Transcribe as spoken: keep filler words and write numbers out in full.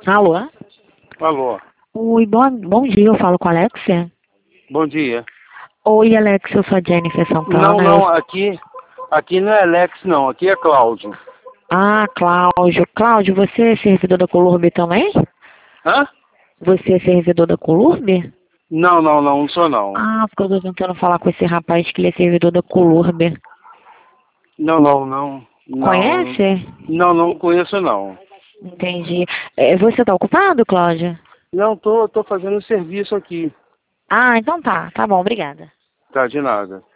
Alô? Alô, Oi, bom, bom dia, eu falo com a Alexia. bom dia. Oi, Alexia, eu sou a Jennifer Não, Santana. Eu... não, aqui, aqui não é Alex, não, aqui é Cláudio. Ah, Cláudio. Cláudio, você é servidor da Colurbe também? Hã? Você é servidor da Colurbe? Não, não, não, não sou não. Ah, porque eu tô tentando falar com esse rapaz que ele é servidor da Colurbe. Não, não, não, não, Conhece? não, não conheço não. Entendi. É, você tá ocupado, Cláudio? Não, tô, tô fazendo serviço aqui, Ah, então tá. Tá bom, obrigada. tá, de nada.